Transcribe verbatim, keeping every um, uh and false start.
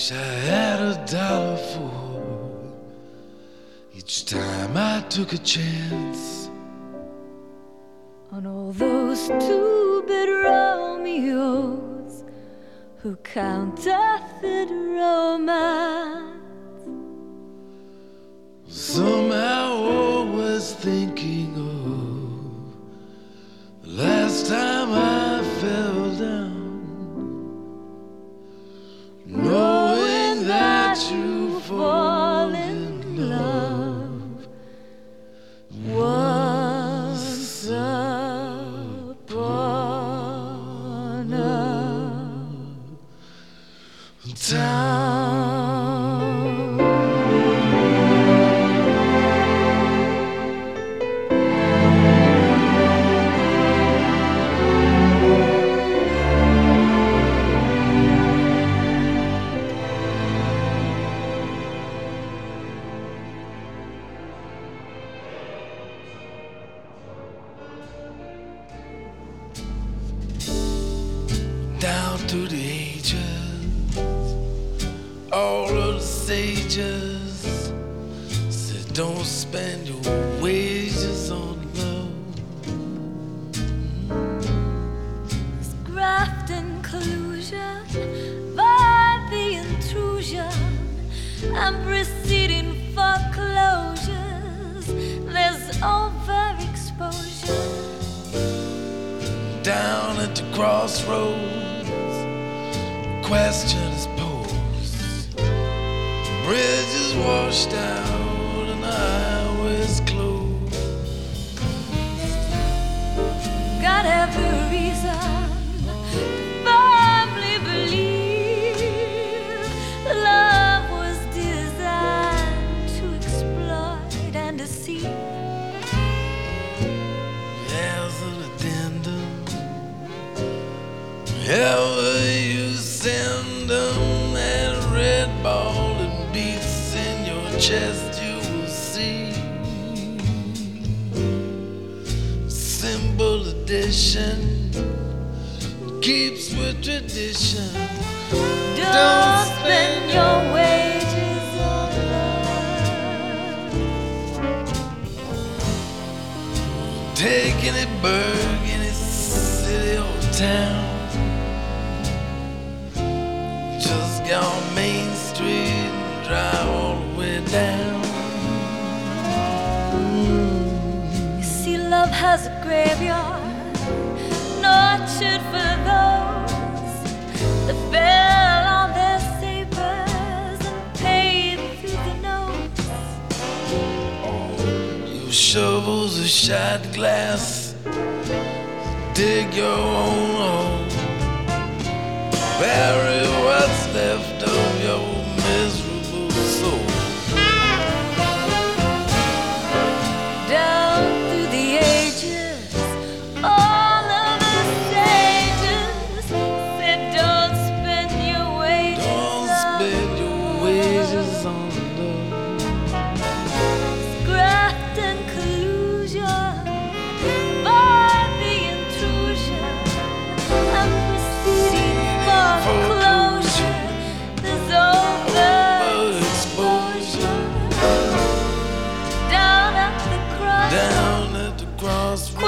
Wish I had a dollar for each time I took a chance on all those two-bit Romeos who counterfeit romance. Somehow always thinking of the last time I fell down, knowing that you fall in love once upon a time. Down through the ages, all of the sages said don't spend your wages on love. This graft and collusion by the intrusion and preceding foreclosures, there's overexposure. Down at the crossroads, question is posed, bridges washed out and the highways closed. Got every reason to firmly believe love was designed to exploit and deceive. There's an addendum, ever you send them that red ball and beats in your chest, you will see simple addition keeps with tradition. Don't spend your wages on love. Take any burg, any city or town, just get on Main Street and drive all the way down. You see, love has a graveyard, an orchard for those that fell on their sabers and paid through the nose. Your shovels of shot glass, dig your own hole, bury what's left of your miserable soul. Down through the ages, all of the sages said don't spend your wages Don't on spend your wages on love. graft and collusion by the intrusion and preceding foreclosure. There's overexposure down at the cross. Down at the crossroads.